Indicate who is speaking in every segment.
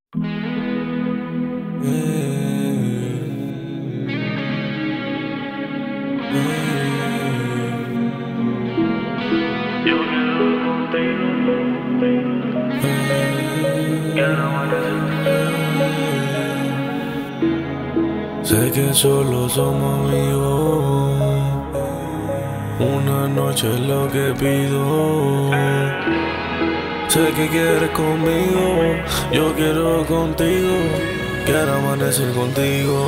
Speaker 1: Sé que solo somos amigos, una noche es lo que pido. Sé que quieres conmigo, yo quiero contigo, quiero amanecer contigo.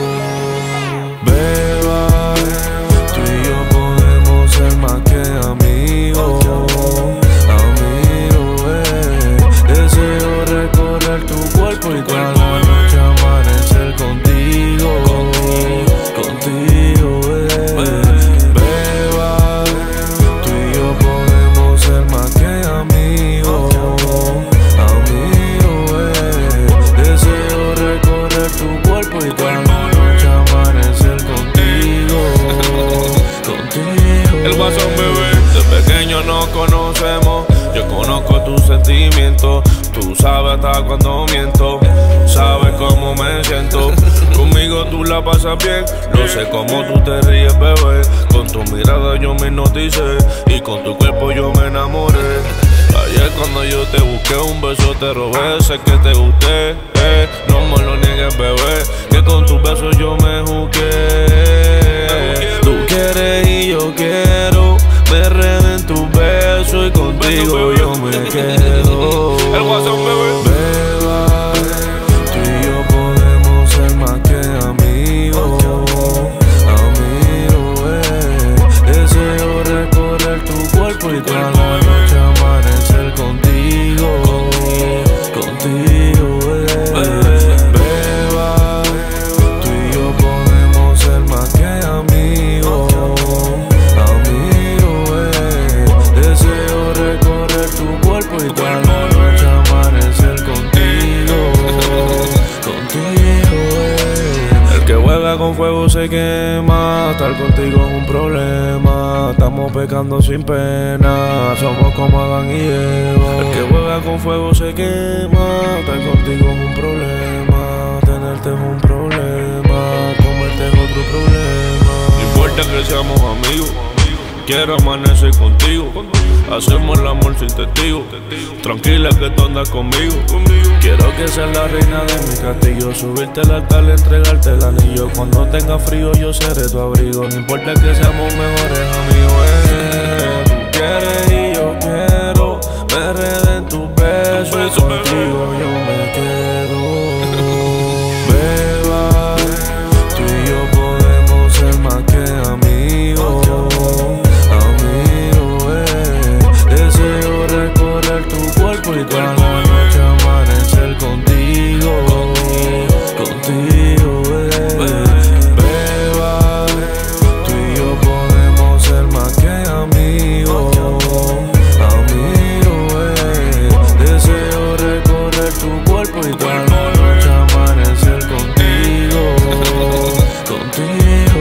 Speaker 1: Beba, tú y yo podemos ser más que amigos. Deseo recorrer tu cuerpo y toda la noche amanecer contigo. Contigo, beba, tú y yo podemos ser más que amigos. Deseo recorrer tu cuerpo y toda la noche amanecer contigo. Contigo.
Speaker 2: El Guasón, bebé, de pequeño nos conocemos. Yo conozco tus sentimientos, tú sabes hasta cuando miento, sabes cómo me siento. Conmigo tú la pasas bien, no sé cómo tú te ríes, bebé. Con tu mirada yo me hipnoticé y con tu cuerpo yo me enamoré. Ayer cuando yo te busqué un beso te robé, sé que te gusté, no me lo niegues, bebé, que con tus besos yo me jugué. Tú quieres y yo quiero, me enredé en tus besos y contigo yo me quedo. El Guasón, bebé.
Speaker 1: Beba, tú y yo podemos ser más que amigos. Deseo recorrer tu cuerpo y toda la noche amanecer contigo. Contigo, beba, tú y yo podemos ser más que amigos. Deseo recorrer tu cuerpo y toda la noche amanecer contigo. Contigo, El que juega con fuego se quema, estar contigo es un problema. Estamos pecando sin pena, somos como Adán y Eva. El que juega con fuego se quema, estar contigo es un problema. Tenerte es un problema, comerte es otro problema.
Speaker 2: No importa que seamos amigos, quiero amanecer contigo. Hacemos el amor sin testigo. Tranquila que tú andas conmigo.
Speaker 1: Quiero que seas la reina de mi castillo, subirte al altar, entregarte el anillo. Cuando tenga frío yo seré tu abrigo. No importa que seamos mejores amigos. Tú quieres y yo quiero, me enredé en tus besos y contigo yo me quedo. Beba, tú y yo podemos ser más que amigos. Deseo recorrer tu cuerpo y toda la noche amanecer contigo. Contigo, beba, tú y yo podemos ser más que amigos. Deseo recorrer tu cuerpo y toda la noche amanecer contigo. Contigo,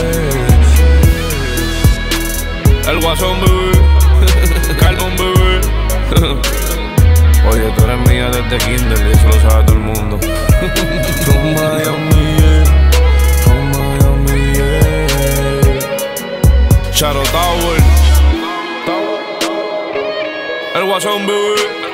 Speaker 2: El Guasón, bebé. Calmón, bebé.
Speaker 1: Oye, tú eres mía desde kinder y eso lo sabe todo el mundo. From Miami, from Miami,
Speaker 2: Shadow Tower. El Guasón, bebé.